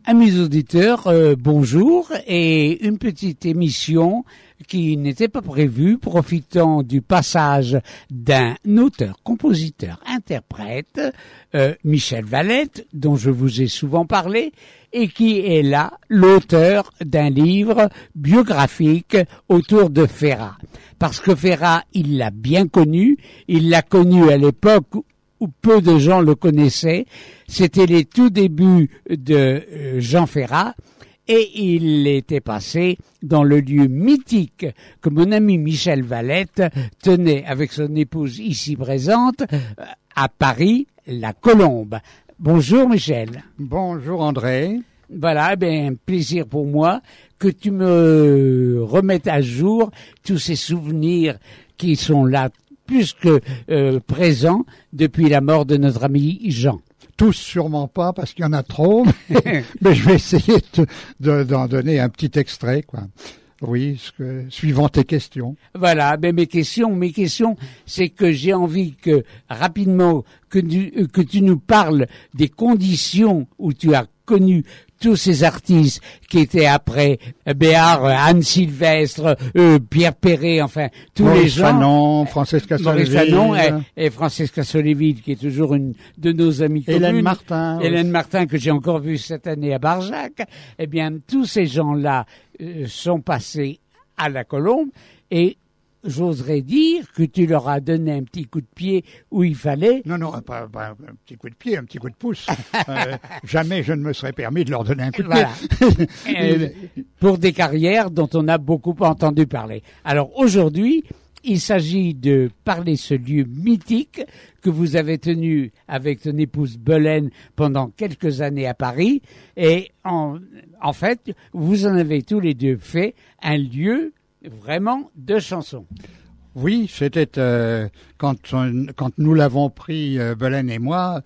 Amis auditeurs, bonjour, et une petite émission qui n'était pas prévue, profitant du passage d'un auteur, compositeur, interprète, Michel Valette, dont je vous ai souvent parlé, et qui est là l'auteur d'un livre biographique autour de Ferrat. Parce que Ferrat, il l'a bien connu, il l'a connu à l'époque où peu de gens le connaissaient. C'était les tout débuts de Jean Ferrat, et il était passé dans le lieu mythique que mon ami Michel Valette tenait avec son épouse ici présente à Paris, la Colombe. Bonjour Michel. Bonjour André. Voilà, un plaisir pour moi que tu me remettes à jour tous ces souvenirs qui sont là plus que présents depuis la mort de notre ami Jean. Tous sûrement pas parce qu'il y en a trop, mais je vais essayer d'en donner un petit extrait, quoi. Oui, suivant tes questions. Voilà, mes questions, c'est que j'ai envie que rapidement que tu nous parles des conditions où tu as connu tous ces artistes qui étaient après Béard, Anne Sylvestre, Pierre Perret, enfin tous Maurice les gens. Fanon, Francesca Soléville. Maurice Fanon et Francesca Soléville, qui est toujours une de nos amies communes. Hélène Martin, que j'ai encore vue cette année à Barjac. Eh bien, tous ces gens-là sont passés à la Colombe, et j'oserais dire que tu leur as donné un petit coup de pied où il fallait. Non, pas un petit coup de pied, un petit coup de pouce. Jamais je ne me serais permis de leur donner un coup de pied. Pour des carrières dont on a beaucoup entendu parler. Alors aujourd'hui, il s'agit de parler ce lieu mythique que vous avez tenu avec ton épouse Belaine pendant quelques années à Paris. Et en fait, vous en avez tous les deux fait un lieu vraiment de chansons. Oui, c'était quand nous l'avons pris, Belaine et moi,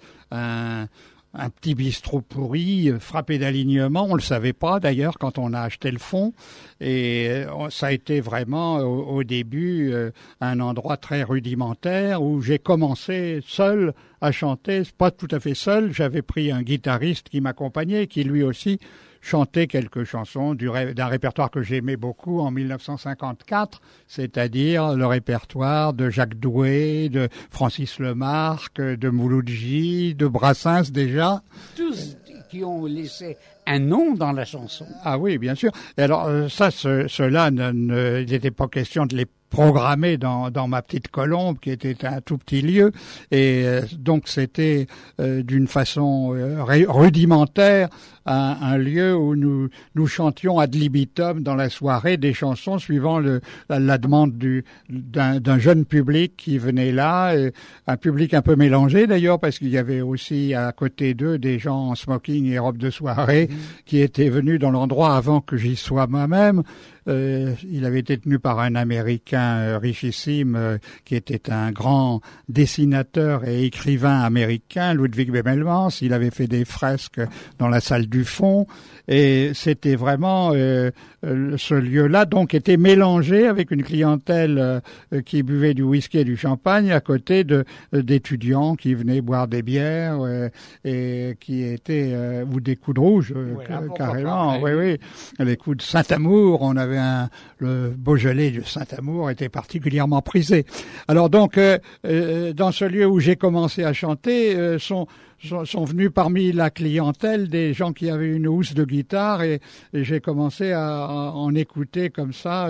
un petit bistrot pourri, frappé d'alignement. On le savait pas d'ailleurs quand on a acheté le fonds, et ça a été vraiment au début un endroit très rudimentaire où j'ai commencé seul à chanter. Pas tout à fait seul, j'avais pris un guitariste qui m'accompagnait, qui lui aussi chanter quelques chansons d'un répertoire que j'aimais beaucoup en 1954, c'est-à-dire le répertoire de Jacques Doué, de Francis Lemarque, de Mouloudji, de Brassens déjà. Tous qui ont laissé un nom dans la chanson. Ah oui, bien sûr. Et alors cela, il n'était pas question de les programmé dans ma petite Colombe, qui était un tout petit lieu, et donc c'était d'une façon rudimentaire un lieu où nous chantions ad libitum dans la soirée des chansons suivant la demande d'un jeune public qui venait là, un public un peu mélangé d'ailleurs, parce qu'il y avait aussi à côté d'eux des gens en smoking et robe de soirée qui étaient venus dans l'endroit avant que j'y sois moi-même. Il avait été tenu par un Américain richissime qui était un grand dessinateur et écrivain américain, Ludwig Bemelmans. Il avait fait des fresques dans la salle du fond, et c'était vraiment ce lieu-là donc était mélangé avec une clientèle qui buvait du whisky et du champagne à côté d'étudiants qui venaient boire des bières et qui étaient ou des coups de rouge carrément. Oui, les coups de Saint-Amour. On avait le Beaujolais de Saint-Amour était particulièrement prisé. Alors donc dans ce lieu où j'ai commencé à chanter sont venus parmi la clientèle des gens qui avaient une housse de guitare, et j'ai commencé à en écouter comme ça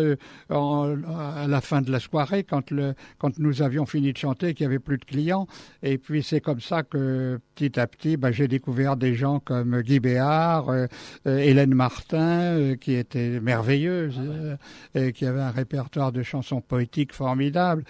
à la fin de la soirée quand nous avions fini de chanter, qu'il y avait plus de clients. Et puis c'est comme ça que petit à petit j'ai découvert des gens comme Guy Béard, Hélène Martin, qui était merveilleuse, et qui avait un répertoire de chansons poétiques formidable.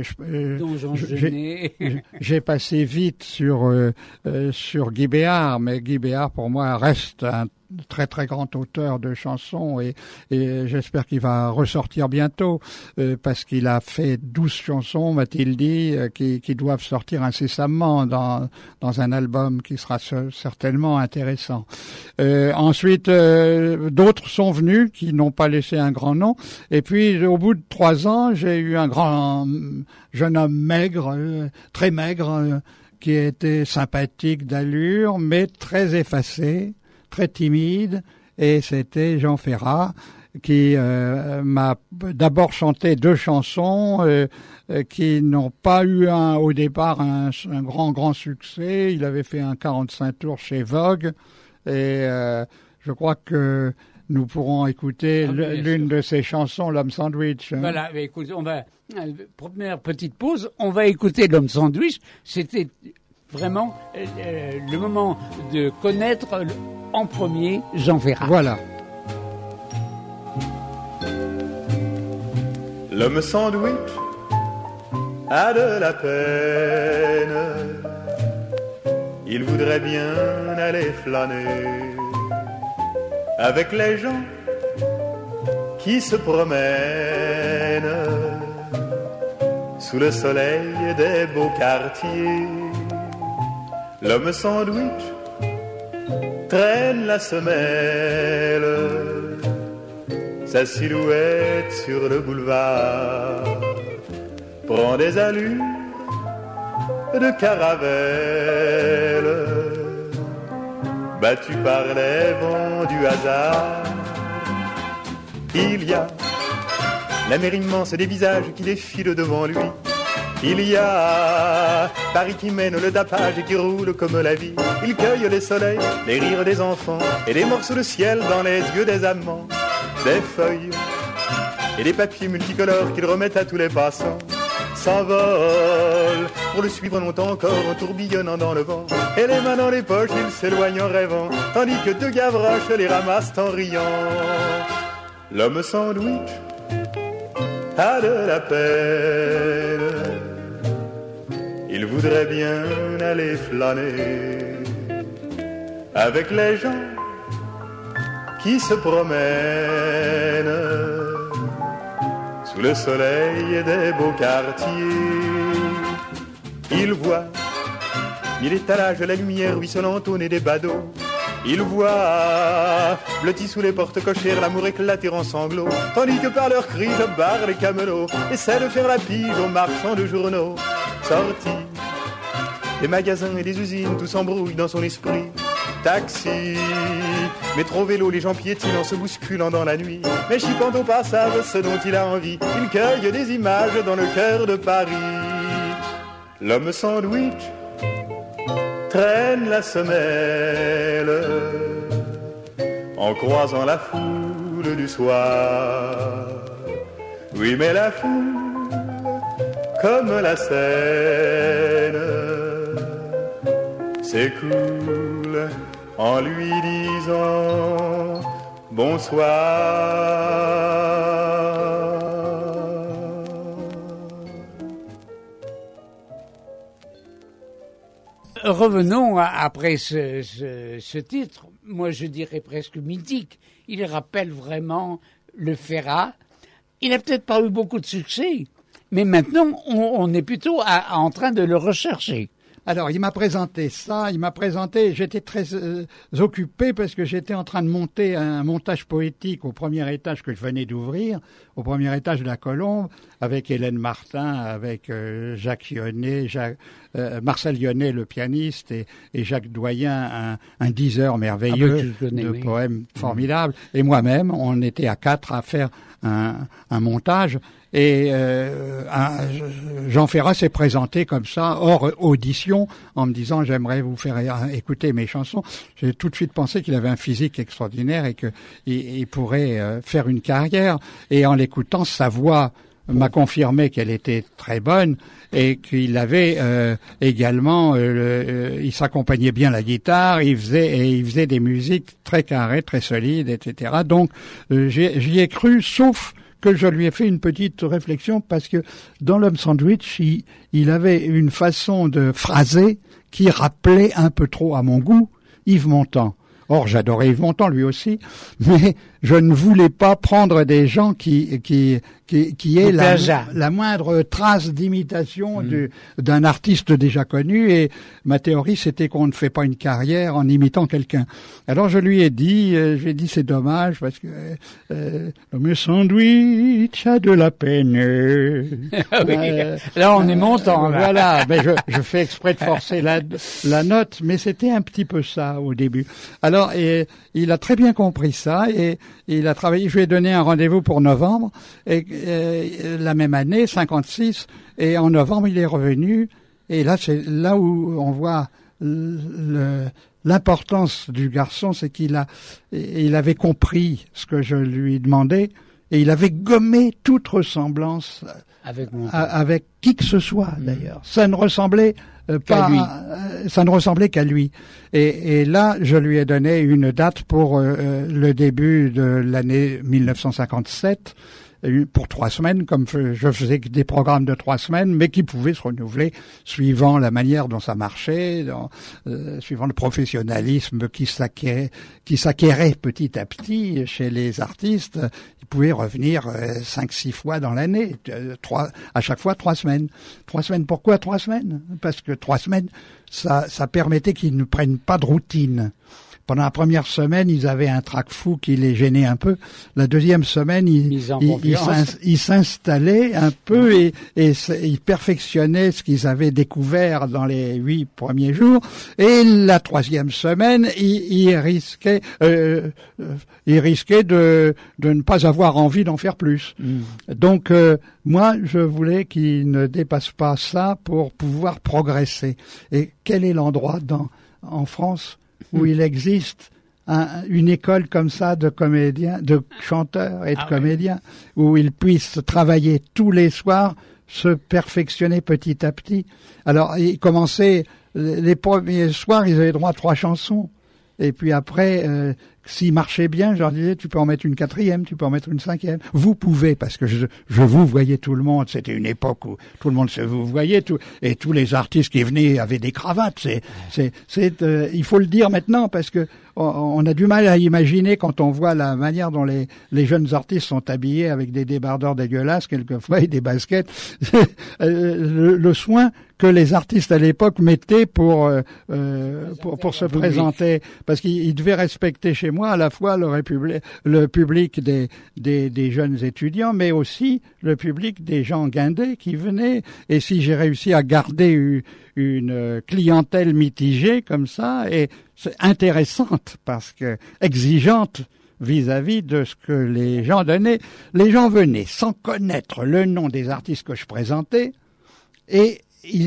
J'ai passé vite sur Guy Béard, mais Guy Béard pour moi reste un très très grand auteur de chansons, et j'espère qu'il va ressortir bientôt parce qu'il a fait 12 chansons, m'a-t-il dit, qui doivent sortir incessamment dans un album qui sera certainement intéressant. Ensuite, d'autres sont venus qui n'ont pas laissé un grand nom, et puis au bout de 3 ans, j'ai eu un grand jeune homme maigre, très maigre, qui était sympathique d'allure, mais très effacé, très timide, et c'était Jean Ferrat qui m'a d'abord chanté 2 chansons qui n'ont pas eu au départ un grand succès. Il avait fait un 45 tours chez Vogue, et je crois que nous pourrons écouter l'une de ses chansons, L'Homme Sandwich. Voilà, mais écoute, première petite pause, on va écouter L'Homme Sandwich. C'était vraiment le moment de connaître en premier Jean Ferrat. Voilà. L'homme sandwich a de la peine, il voudrait bien aller flâner avec les gens qui se promènent sous le soleil des beaux quartiers. L'homme sandwich traîne la semelle, sa silhouette sur le boulevard prend des allures de caravelle, battu par les vents du hasard. Il y a la mer immense des visages qui défilent devant lui. Il y a Paris qui mène le tapage et qui roule comme la vie. Il cueille les soleils, les rires des enfants et des morceaux de ciel dans les yeux des amants. Des feuilles et des papiers multicolores qu'il remet à tous les passants. S'envole pour le suivre longtemps encore en tourbillonnant dans le vent. Et les mains dans les poches, il s'éloigne en rêvant, tandis que 2 gavroches les ramassent en riant. L'homme sandwich a de la peine, il voudrait bien aller flâner avec les gens qui se promènent sous le soleil des beaux quartiers. Il voit mille étalages, la lumière ruisselante au nez des badauds. Il voit blotti sous les portes cochères l'amour éclater en sanglots, tandis que par leurs cris je barre les camelots, essaie de faire la pige aux marchands de journaux. Sorti des magasins et des usines, tout s'embrouille dans son esprit. Taxi, métro, vélo, les gens piétinent en se bousculant dans la nuit. Mais chipant au passage ce dont il a envie, il cueille des images dans le cœur de Paris. L'homme sandwich traîne la semelle en croisant la foule du soir. Oui, mais la foule, comme la Seine, s'écoule en lui disant bonsoir. Revenons après ce titre, moi je dirais presque mythique. Il rappelle vraiment le Ferrat. Il n'a peut-être pas eu beaucoup de succès, mais maintenant on est plutôt en train de le rechercher. Alors, il m'a présenté ça, j'étais très occupé parce que j'étais en train de monter un montage poétique au premier étage que je venais d'ouvrir, au premier étage de la Colombe, avec Hélène Martin, avec Jacques Lyonnet, Marcel Lyonnet, le pianiste, et Jacques Doyen, un diseur merveilleux de poèmes formidables, et moi-même, on était à 4 à faire un montage. Et Jean Ferrat s'est présenté comme ça, hors audition, en me disant « J'aimerais vous faire écouter mes chansons ». J'ai tout de suite pensé qu'il avait un physique extraordinaire et qu'il pourrait faire une carrière. Et en l'écoutant, sa voix m'a confirmé qu'elle était très bonne et qu'il avait également, il s'accompagnait bien la guitare, il faisait des musiques très carrées, très solides, etc. Donc j'y ai cru, sauf que je lui ai fait une petite réflexion parce que dans l'homme sandwich, il avait une façon de phraser qui rappelait un peu trop à mon goût Yves Montand. Or, j'adorais Yves Montand lui aussi, mais je ne voulais pas prendre des gens qui aient la moindre trace d'imitation d'un artiste déjà connu, et ma théorie c'était qu'on ne fait pas une carrière en imitant quelqu'un. Alors je lui ai dit, c'est dommage parce que le sandwich a de la peine. Oui. Là on est montant. Là. Voilà, mais je fais exprès de forcer la note, mais c'était un petit peu ça au début. Alors il a très bien compris ça et il a travaillé. Je lui ai donné un rendez-vous pour novembre et la même année, 56, et en novembre il est revenu. Et là, c'est là où on voit l'importance du garçon, c'est qu'il avait compris ce que je lui demandais et il avait gommé toute ressemblance avec qui que ce soit d'ailleurs. Ça ne ressemblait ça ne ressemblait qu'à lui. Et là, je lui ai donné une date pour le début de l'année 1957. Pour 3 semaines, comme je faisais des programmes de 3 semaines, mais qui pouvaient se renouveler suivant la manière dont ça marchait, suivant le professionnalisme qui s'acquérait petit à petit chez les artistes. Ils pouvaient revenir 5-6 fois dans l'année, à chaque fois 3 semaines. 3 semaines, pourquoi 3 semaines? Parce que 3 semaines, ça permettait qu'ils ne prennent pas de routine. Pendant la première semaine, ils avaient un trac fou qui les gênait un peu. La deuxième semaine, ils s'installaient un peu et ils perfectionnaient ce qu'ils avaient découvert dans les 8 premiers jours. Et la troisième semaine, ils risquaient de ne pas avoir envie d'en faire plus. Donc, moi, je voulais qu'ils ne dépassent pas ça pour pouvoir progresser. Et quel est l'endroit en France où il existe une école comme ça de comédiens, de chanteurs et de comédiens, où ils puissent travailler tous les soirs, se perfectionner petit à petit. Alors, ils commençaient, les premiers soirs, ils avaient droit à 3 chansons. Et puis après, s'ils marchaient bien, je leur disais, tu peux en mettre une 4e, tu peux en mettre une 5e. Vous pouvez, parce que je vous voyais tout le monde. C'était une époque où tout le monde se vous voyait, et tous les artistes qui venaient avaient des cravates. Il faut le dire maintenant, parce que on a du mal à imaginer quand on voit la manière dont les jeunes artistes sont habillés avec des débardeurs dégueulasses quelquefois et des baskets. Le soin que les artistes à l'époque mettaient pour se présenter, parce qu'ils devaient respecter chez moi à la fois le public des jeunes étudiants, mais aussi le public des gens guindés qui venaient. Et si j'ai réussi à garder une clientèle mitigée comme ça, et c'est intéressante parce que exigeante vis-à-vis de ce que les gens donnaient. Les gens venaient sans connaître le nom des artistes que je présentais, et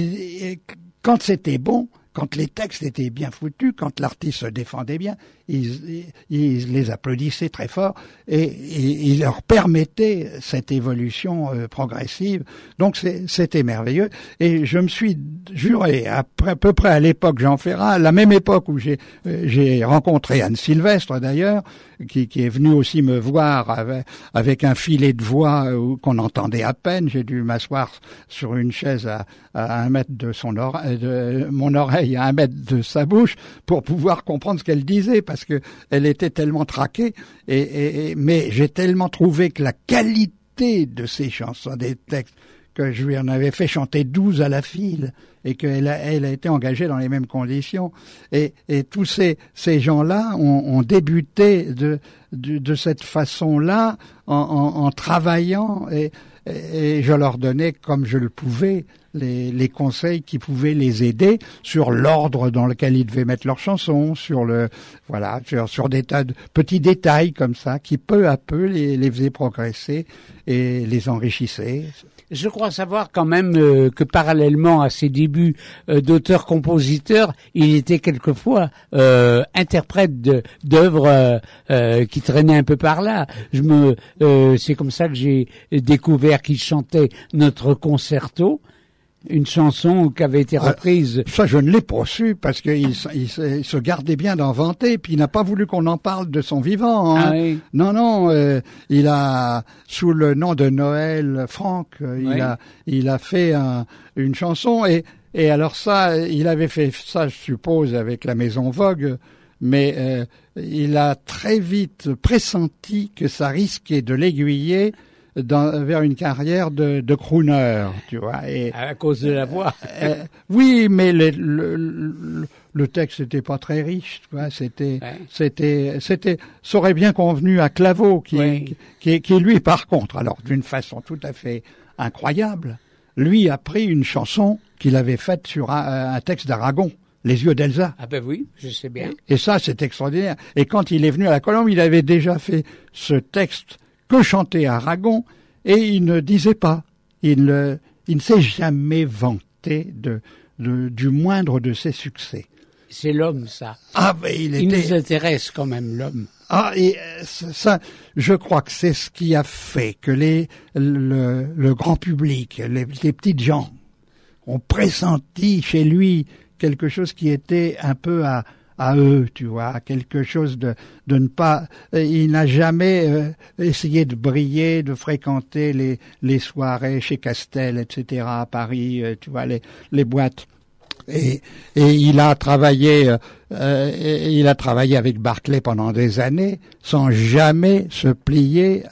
quand c'était bon, quand les textes étaient bien foutus, quand l'artiste se défendait bien, ils les applaudissaient très fort et ils leur permettaient cette évolution progressive. Donc c'était merveilleux. Et je me suis juré, à peu près à l'époque Jean Ferrat, à la même époque où j'ai rencontré Anne Sylvestre d'ailleurs, qui est venue aussi me voir avec un filet de voix qu'on entendait à peine. J'ai dû m'asseoir sur une chaise à 1 mètre de mon oreille, à 1 mètre de sa bouche, pour pouvoir comprendre ce qu'elle disait, parce que elle était tellement traquée. Mais j'ai tellement trouvé que la qualité de ses chansons, des textes, que je lui en avais fait chanter 12 à la file, et qu'elle a été engagée dans les mêmes conditions. Et tous ces gens-là ont débuté de cette façon-là, en travaillant, et je leur donnais, comme je le pouvais, les conseils qui pouvaient les aider sur l'ordre dans lequel ils devaient mettre leurs chansons, sur des tas de petits détails comme ça, qui peu à peu les faisaient progresser et les enrichissaient. Je crois savoir quand même que parallèlement à ses débuts d'auteur-compositeur, il était quelquefois interprète d'œuvres qui traînaient un peu par là. C'est comme ça que j'ai découvert qu'il chantait notre concerto, une chanson qui avait été reprise. Ça, je ne l'ai pas su, parce qu'il se gardait bien d'en vanter, puis il n'a pas voulu qu'on en parle de son vivant. Hein. Ah oui. Non, il a, sous le nom de Noël Franck, il a fait une chanson, et alors ça, il avait fait ça, je suppose, avec la Maison Vogue, mais il a très vite pressenti que ça risquait de l'aiguiller vers une carrière de crooner, tu vois. Et, à cause de la voix. Oui, mais le texte n'était pas très riche, tu vois. Ça aurait bien convenu à Claveau, qui lui, par contre, alors d'une façon tout à fait incroyable, lui a pris une chanson qu'il avait faite sur un texte d'Aragon. Les yeux d'Elsa. Ah ben oui, je sais bien. Et ça, c'est extraordinaire. Et quand il est venu à la Colombe, il avait déjà fait ce texte que chantait Aragon, et il ne disait pas. Il ne s'est jamais vanté du moindre de ses succès. C'est l'homme, ça. Ah, mais il nous intéresse quand même, l'homme. Ah, et ça, je crois que c'est ce qui a fait que le grand public, les petites gens, ont pressenti chez lui quelque chose qui était un peu à eux, tu vois, quelque chose de ne pas... Il n'a jamais essayé de briller, de fréquenter les soirées chez Castel, etc., à Paris, tu vois, les boîtes. Et il a travaillé avec Barclay pendant des années, sans jamais se plier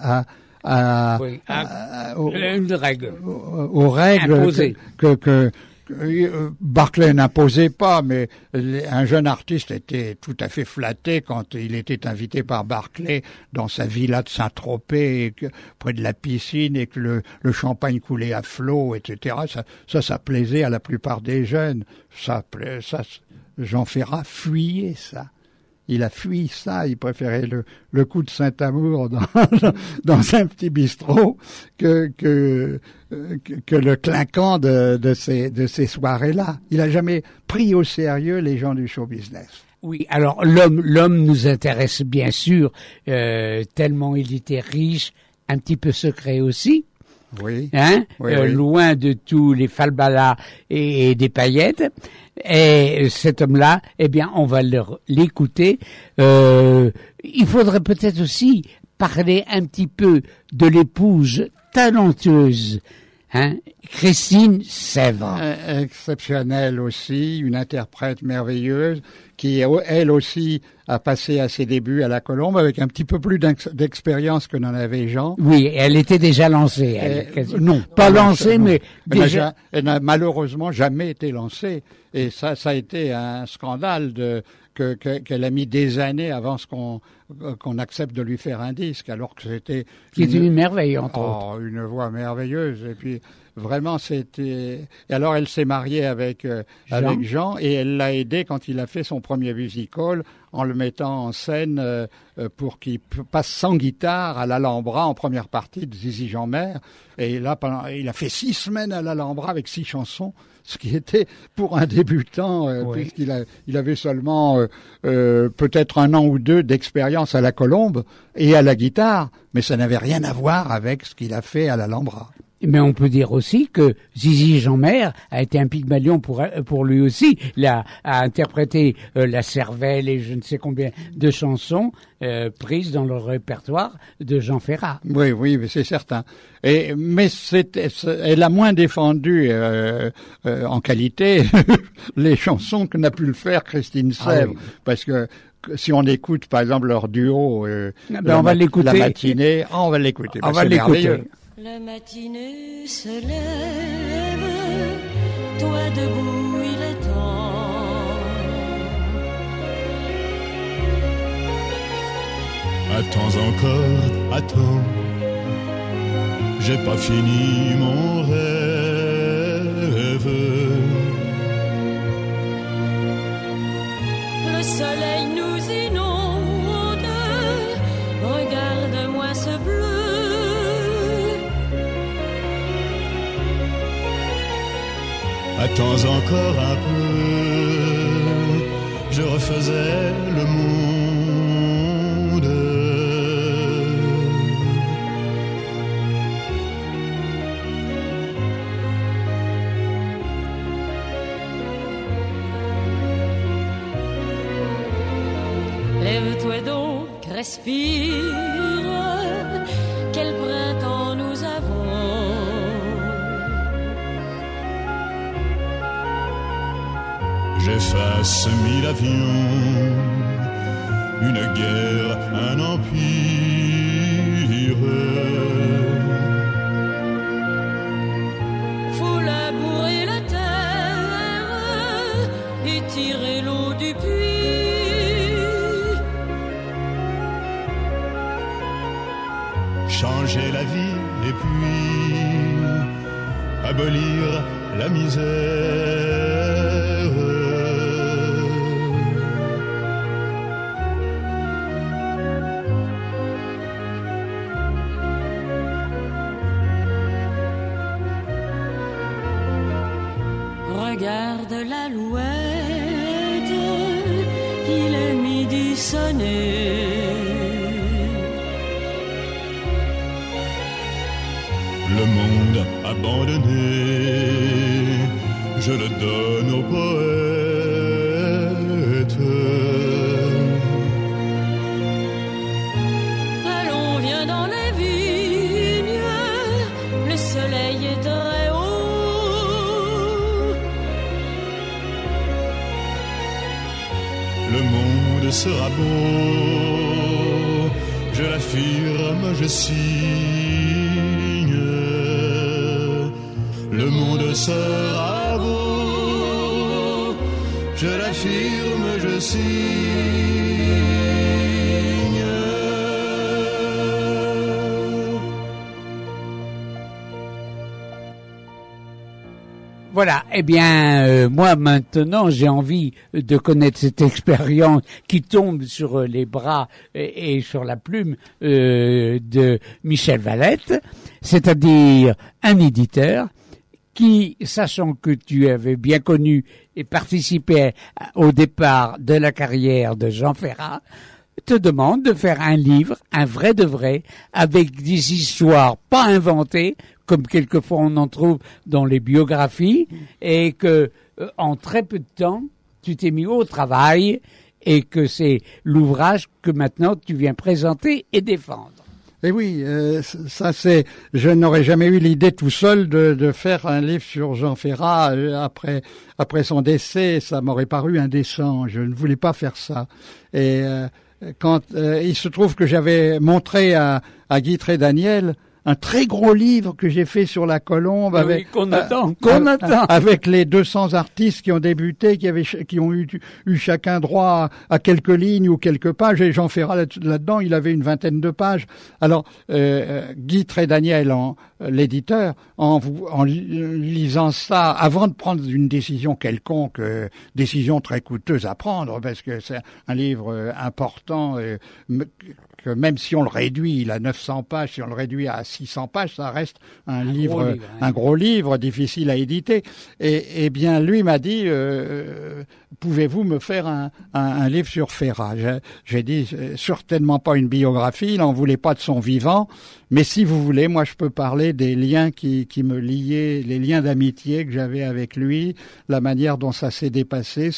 aux règles imposées. que Barclay n'imposait pas, mais un jeune artiste était tout à fait flatté quand il était invité par Barclay dans sa villa de Saint-Tropez, près de la piscine, et que le champagne coulait à flot, etc. Ça plaisait à la plupart des jeunes. Jean Ferrat fuyait ça. Il a fui ça, il préférait le coup de Saint-Amour dans un petit bistrot que le clinquant de ces soirées-là. Il a jamais pris au sérieux les gens du show business. Oui, alors l'homme nous intéresse bien sûr, tellement il était riche, un petit peu secret aussi. Oui. Oui. Loin de tous les falbalas et des paillettes. Et cet homme-là, eh bien, on va l'écouter. Il faudrait peut-être aussi parler un petit peu de l'épouse talentueuse, Christine Sèvres. Exceptionnelle aussi, une interprète merveilleuse qui, elle aussi, a passé à ses débuts à la Colombe avec un petit peu plus d'expérience que n'en avait Jean. Oui, elle était déjà lancée. Non, pas lancée, mais déjà... Elle n'a malheureusement jamais été lancée. Et ça a été un scandale qu'elle a mis des années avant qu'on accepte de lui faire un disque, alors que c'était... Qui est une merveille, entre autres. Une voix merveilleuse. Et puis, vraiment, c'était... Et alors, elle s'est mariée avec Jean, et elle l'a aidé quand il a fait son premier musical, en le mettant en scène pour qu'il passe sans guitare à l'Alhambra en première partie de Zizi Jeanmaire. Et là, il a fait 6 semaines à l'Alhambra avec 6 chansons, ce qui était pour un débutant, puisqu'il avait seulement peut-être 1 an ou 2 d'expérience à la Colombe et à la guitare, mais ça n'avait rien à voir avec ce qu'il a fait à l'Alhambra. Mais on peut dire aussi que Zizi Jeanmaire a été un Pygmalion pour lui aussi. Il a interprété la Cervelle et je ne sais combien de chansons prises dans le répertoire de Jean Ferrat. Oui, mais c'est certain. Mais elle a moins défendu en qualité les chansons que n'a pu le faire Christine Sèvres, parce que si on écoute par exemple leur duo, on va l'écouter. La matinée, on va l'écouter. On va l'écouter. La matinée se lève, toi debout il est temps. Attends encore, attends, j'ai pas fini mon rêve. Le soleil nous inonde, regarde-moi ce bleu. Attends encore un peu, je refaisais le monde. Lève-toi donc, respire, quel printemps nous avons. J'efface 1000 avions une guerre, un empire. Faut labourer la terre et tirer l'eau du puits. Changer la vie et puis abolir la misère. Regarde l'alouette, il est midi sonné. Le monde abandonné, je le donne aux poètes. Allons, viens dans les vignes, le soleil est très haut. Le monde sera beau, je l'affirme, je signe. Le monde sera beau, je l'affirme, je signe. Voilà, eh bien, moi maintenant j'ai envie de connaître cette expérience qui tombe sur les bras et sur la plume de Michel Valette, c'est-à-dire un éditeur qui, sachant que tu avais bien connu et participé au départ de la carrière de Jean Ferrat, te demande de faire un livre, un vrai de vrai, avec des histoires pas inventées, comme quelquefois on en trouve dans les biographies, et que en très peu de temps, tu t'es mis au travail, et que c'est l'ouvrage que maintenant tu viens présenter et défendre. Et oui, ça c'est. Je n'aurais jamais eu l'idée tout seul de faire un livre sur Jean Ferrat après son décès. Ça m'aurait paru indécent. Je ne voulais pas faire ça. Et quand il se trouve que j'avais montré à Guy Trédaniel un très gros livre que j'ai fait sur la colombe avec qu'on attend. Avec les 200 artistes qui ont débuté, qui ont eu chacun droit à quelques lignes ou quelques pages, et Jean Ferrat là-dedans, il avait une vingtaine de pages. Alors Guy Trédaniel, l'éditeur, en lisant ça, avant de prendre une décision quelconque, décision très coûteuse à prendre, parce que c'est un livre important, que même si on le réduit, il a 900 pages, si on le réduit à 600 pages, ça reste un gros livre, difficile à éditer. Et bien, lui m'a dit, pouvez-vous me faire un livre sur Ferrat? J'ai dit, certainement pas une biographie, il n'en voulait pas de son vivant, mais si vous voulez, moi je peux parler des liens qui me liaient, les liens d'amitié que j'avais avec lui, la manière dont ça s'est passé,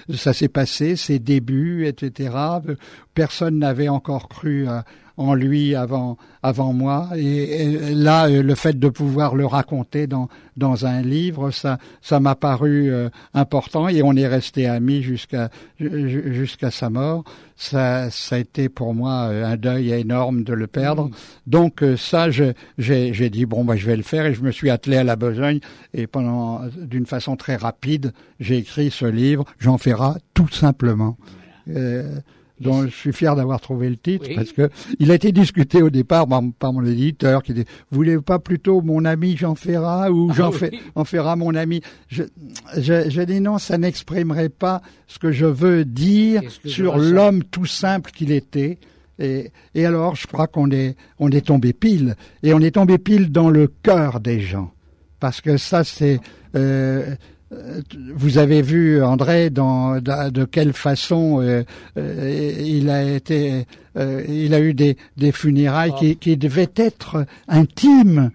ses débuts, etc. Personne n'avait encore cru en lui avant moi, et là le fait de pouvoir le raconter dans un livre, ça m'a paru important, et on est resté amis jusqu'à sa mort. Ça a été pour moi un deuil énorme de le perdre. Donc ça, j'ai dit bon, je vais le faire, et je me suis attelé à la besogne, et d'une façon très rapide, j'ai écrit ce livre, Jean Ferrat, tout simplement. dont je suis fier d'avoir trouvé le titre, oui, parce que il a été discuté au départ par mon éditeur qui dit « Vous voulez pas plutôt mon ami Jean Ferrat ou Jean Ferrat mon ami ?» Je dis non, ça n'exprimerait pas ce que je veux dire sur l'homme tout simple qu'il était. Et alors, je crois qu'on est tombé pile. Et on est tombé pile dans le cœur des gens. Parce que ça, c'est... vous avez vu, André, de quelle façon il a eu des funérailles qui devaient être intimes.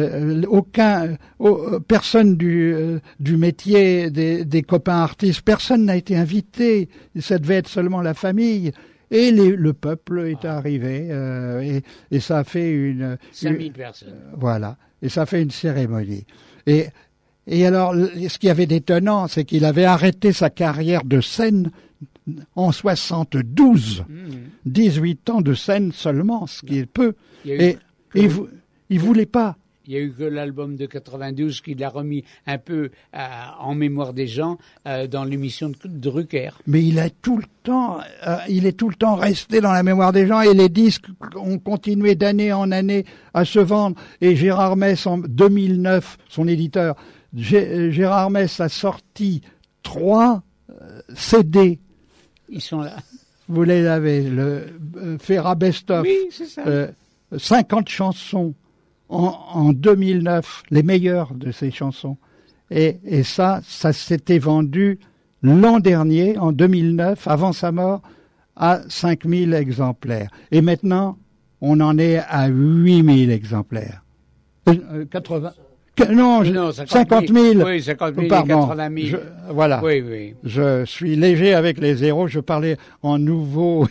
Personne du métier des copains artistes, personne n'a été invité. Ça devait être seulement la famille. Et le peuple est arrivé, et ça a fait 5000 personnes. Voilà. Et ça a fait une cérémonie. Et alors, ce qu'il y avait d'étonnant, c'est qu'il avait arrêté sa carrière de scène en 72. 18 ans de scène seulement, ce qui est peu. Il voulait pas. Il y a eu que l'album de 92 qui l'a remis un peu en mémoire des gens dans l'émission de Drucker. Mais il est tout le temps resté dans la mémoire des gens et les disques ont continué d'année en année à se vendre. Et Gérard Mess, en 2009, son éditeur, Gérard Mess a sorti 3 CD. Ils sont là. Vous les avez, le Ferra Best of. Oui, c'est ça. 50 chansons. En 2009, les meilleures de ces chansons. Et ça s'était vendu l'an dernier, en 2009, avant sa mort, à 5000 exemplaires. Et maintenant, on en est à 8000 exemplaires. 80. Non, 50 000. Oui, 50 000 Pardon. et 80 000. Voilà. Oui, oui. Je suis léger avec les zéros. Je parlais en nouveau.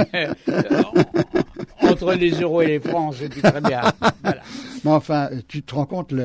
Entre les euros et les francs, c'est très bien. Voilà. Mais enfin, tu te rends compte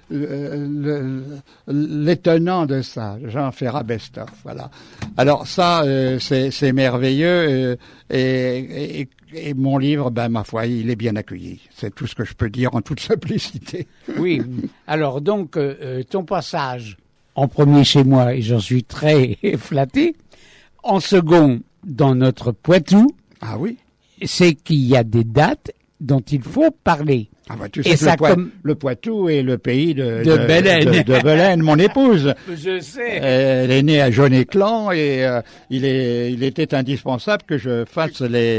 l'étonnant de ça. Jean Ferrat Best-of, voilà. Alors ça, c'est merveilleux. Et mon livre, ma foi, il est bien accueilli. C'est tout ce que je peux dire en toute simplicité. Oui. Alors donc, ton passage en premier chez moi, et j'en suis très flatté. En second, dans notre Poitou. Ah oui. C'est qu'il y a des dates dont il faut parler. Ah tu sais que le Poitou est le pays de Belen. De Belen, mon épouse. Je sais. Elle est née à Jaunet-Clan et il était indispensable que je fasse les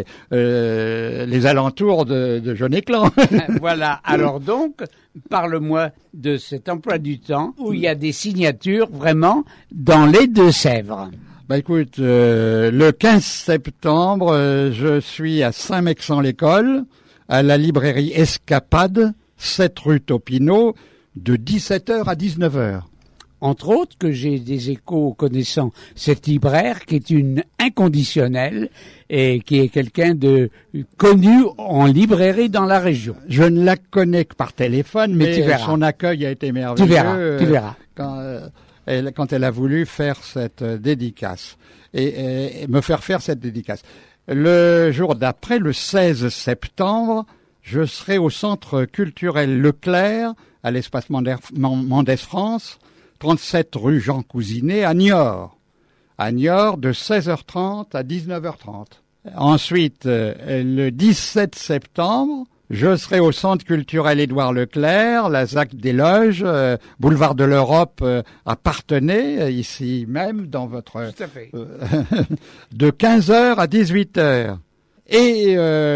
alentours de Jaunet-Clan. Voilà. Alors donc, parle-moi de cet emploi du temps où il y a des signatures vraiment dans les Deux-Sèvres. Écoute, le 15 septembre, je suis à Saint-Mexan-l'École, à la librairie Escapade, 7 rue Topino, de 17h à 19h. Entre autres, que j'ai des échos connaissant cette libraire qui est une inconditionnelle et qui est quelqu'un de connu en librairie dans la région. Je ne la connais que par téléphone, mais son accueil a été merveilleux. Tu verras. Quand elle a voulu faire cette dédicace et me faire faire cette dédicace. Le jour d'après, le 16 septembre, je serai au Centre culturel Leclerc, à l'espace Mendès France, 37 rue Jean Cousinet, à Niort. À Niort, de 16h30 à 19h30. Ensuite, le 17 septembre, je serai au Centre culturel Édouard Leclerc, la ZAC des Loges, boulevard de l'Europe à Parthenay, ici même, dans votre... Tout à fait. De 15h à 18h. Et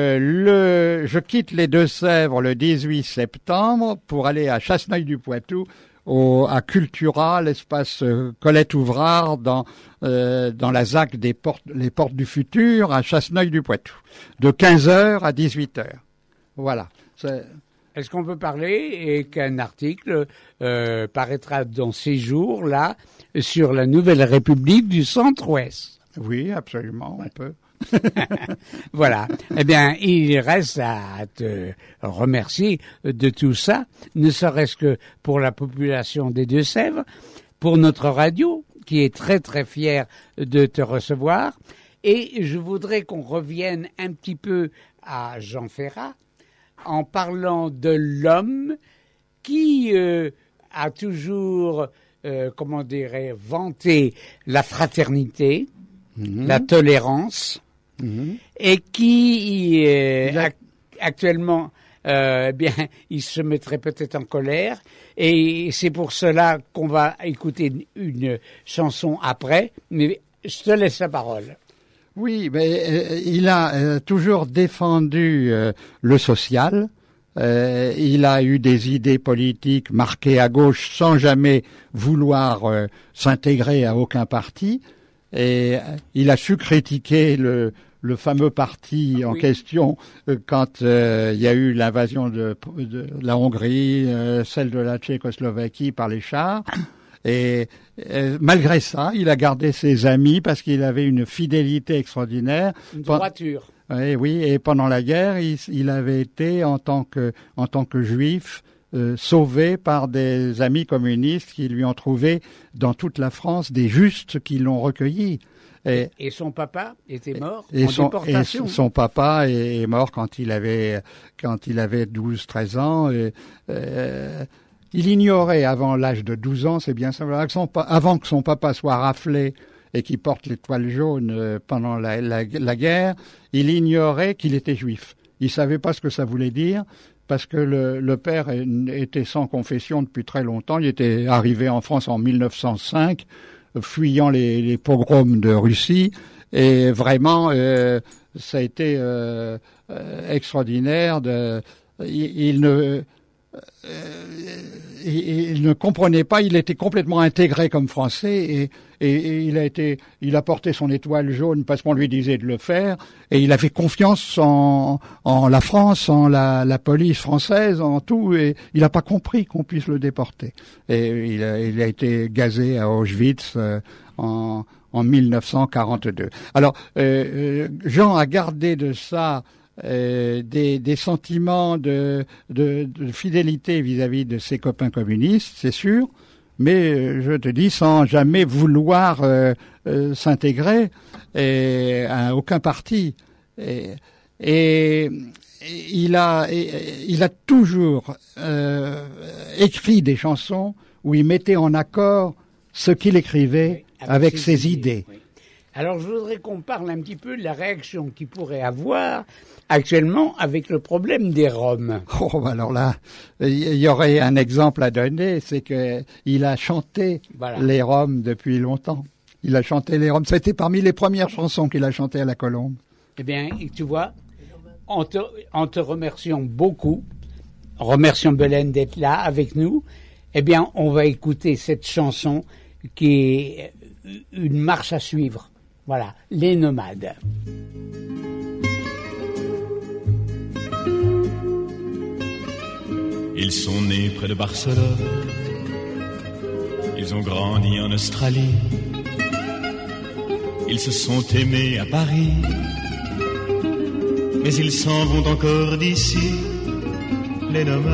je quitte les Deux-Sèvres le 18 septembre pour aller à Chasseneuil-du-Poitou, à Cultura, l'espace Colette Ouvrard, dans la ZAC les Portes du Futur, à Chasseneuil-du-Poitou. De 15h à 18h. Voilà. Est-ce qu'on peut parler et qu'un article paraîtra dans ces jours-là sur la Nouvelle République du Centre-Ouest? Oui, absolument, on peut. Voilà. Eh bien, il reste à te remercier de tout ça, ne serait-ce que pour la population des Deux-Sèvres, pour notre radio, qui est très très fière de te recevoir. Et je voudrais qu'on revienne un petit peu à Jean Ferrat, en parlant de l'homme qui a toujours, vanté la fraternité, la tolérance, et qui actuellement, il se mettrait peut-être en colère, et c'est pour cela qu'on va écouter une chanson après, mais je te laisse la parole. Oui, mais il a toujours défendu le social. Il a eu des idées politiques marquées à gauche sans jamais vouloir s'intégrer à aucun parti. Et il a su critiquer le fameux parti en question quand il y a eu l'invasion de la Hongrie, celle de la Tchécoslovaquie par les chars. Et malgré ça, il a gardé ses amis parce qu'il avait une fidélité extraordinaire. Une droiture. Oui, et pendant la guerre, il avait été en tant que juif sauvé par des amis communistes qui lui ont trouvé dans toute la France des justes qui l'ont recueilli. Et son papa était mort en déportation. Et son papa est mort quand il avait 12-13 ans. Il ignorait avant l'âge de 12 ans, c'est bien simple, avant que son papa soit raflé et qu'il porte l'étoile jaune pendant la guerre, il ignorait qu'il était juif. Il savait pas ce que ça voulait dire parce que le père était sans confession depuis très longtemps. Il était arrivé en France en 1905, fuyant les pogroms de Russie, et vraiment ça a été extraordinaire. Il ne comprenait pas, il était complètement intégré comme Français et il a porté son étoile jaune parce qu'on lui disait de le faire et il avait confiance en la France, en la police française, en tout, et il n'a pas compris qu'on puisse le déporter. Et il a été gazé à Auschwitz en 1942. Alors Jean a gardé de ça des sentiments de fidélité vis-à-vis de ses copains communistes, c'est sûr, mais je te dis sans jamais vouloir s'intégrer à aucun parti. Et il a toujours écrit des chansons où il mettait en accord ce qu'il écrivait avec ses idées. Oui. Alors, je voudrais qu'on parle un petit peu de la réaction qu'il pourrait avoir actuellement avec le problème des Roms. Oh, alors là, il y aurait un exemple à donner, c'est que il a chanté les Roms depuis longtemps. Il a chanté les Roms. C'était parmi les premières chansons qu'il a chantées à la Colombe. Eh bien, tu vois, en te remerciant beaucoup, remercions Belen d'être là avec nous, eh bien, on va écouter cette chanson qui est une marche à suivre. Voilà, les nomades. Ils sont nés près de Barcelone, ils ont grandi en Australie, ils se sont aimés à Paris, mais ils s'en vont encore d'ici, les nomades.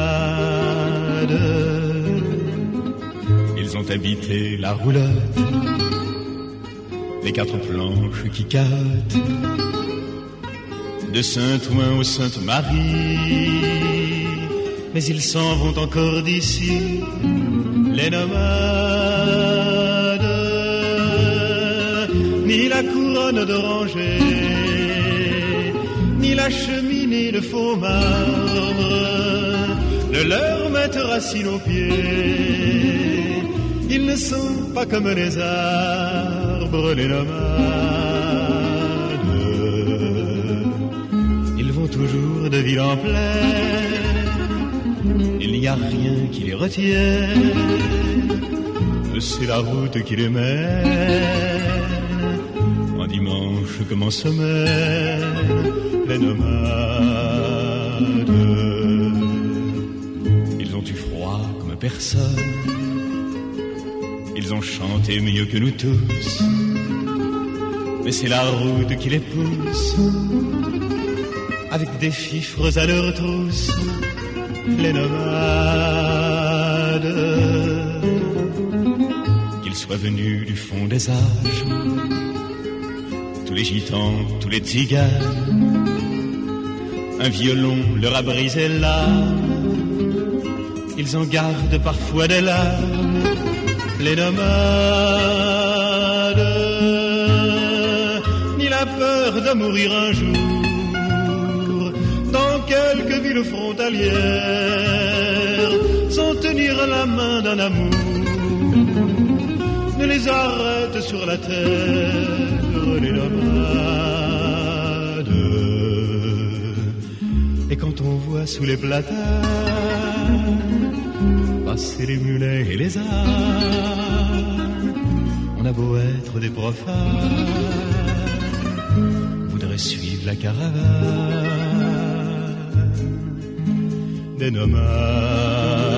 Ils ont habité la roulotte, les 4 planches qui catent, de Saint-Ouen au Sainte-Marie, mais ils s'en vont encore d'ici, les nomades. Ni la couronne d'oranger, ni la cheminée de faux marbre ne leur mettent racine aux pieds. Ils ne sont pas comme les arbres, les nomades. Ils vont toujours de ville en plaine, il n'y a rien qui les retienne. C'est la route qui les mène, en dimanche comme en semaine, les nomades. Ils ont eu froid comme personne, ils ont chanté mieux que nous tous, mais c'est la route qui les pousse, avec des fifres à leurs trousses, les nomades. Qu'ils soient venus du fond des âges, tous les gitans, tous les tziganes, un violon leur a brisé l'âme, ils en gardent parfois des larmes, les nomades. Ni la peur de mourir un jour dans quelque ville frontalière, sans tenir la main d'un amour, ne les arrête sur la terre, les nomades. Et quand on voit sous les platanes passer les mulets et les ânes, on a beau être des profanes, on voudrait suivre la caravane des nomades.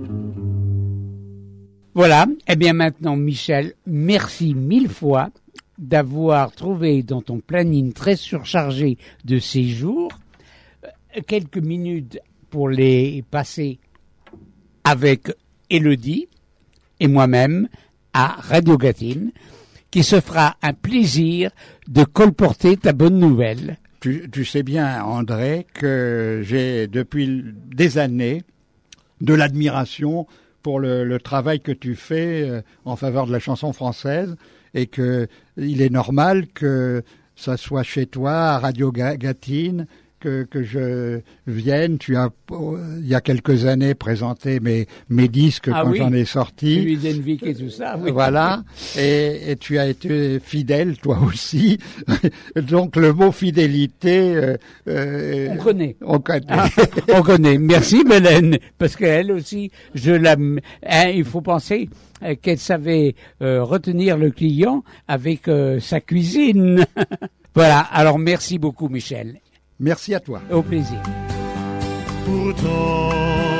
Voilà, eh bien maintenant Michel, merci 1000 fois d'avoir trouvé dans ton planning très surchargé de séjours quelques minutes pour les passer avec Élodie et moi-même à Radio Gatine, qui se fera un plaisir de colporter ta bonne nouvelle. Tu sais bien, André, que j'ai depuis des années de l'admiration pour le travail que tu fais en faveur de la chanson française, et que il est normal que ça soit chez toi, à Radio Gatine, que je vienne. Tu as, il y a quelques années, présenté mes disques quand j'en ai sorti. Lui d'Envik et tout ça, oui. Voilà. Et tu as été fidèle, toi aussi. Donc, le mot fidélité, on connaît. On connaît. On connaît. Merci, Mélène. Parce qu'elle aussi, il faut penser qu'elle savait retenir le client avec sa cuisine. Voilà. Alors, merci beaucoup, Michel. Merci à toi. Au plaisir. Pourtant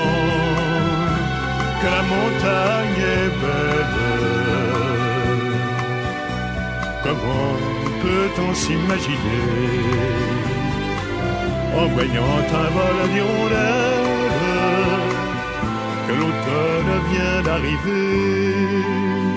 que la montagne est belle, comment peut-on s'imaginer en voyant un vol d'hirondelles que l'automne vient d'arriver?